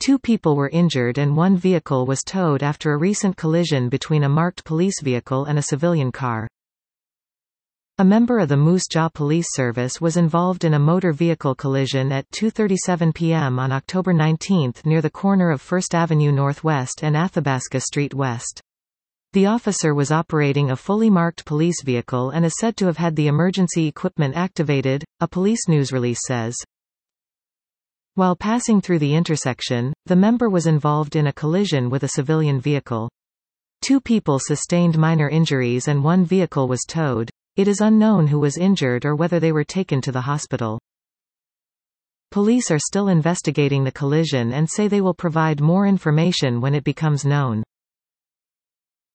2 people were injured and 1 vehicle was towed after a recent collision between a marked police vehicle and a civilian car. A member of the Moose Jaw Police Service was involved in a motor vehicle collision at 2:37 p.m. on October 19 near the corner of First Avenue Northwest and Athabasca Street West. The officer was operating a fully marked police vehicle and is said to have had the emergency equipment activated, a police news release says. While passing through the intersection, the member was involved in a collision with a civilian vehicle. 2 people sustained minor injuries and 1 vehicle was towed. It is unknown who was injured or whether they were taken to the hospital. Police are still investigating the collision and say they will provide more information when it becomes known.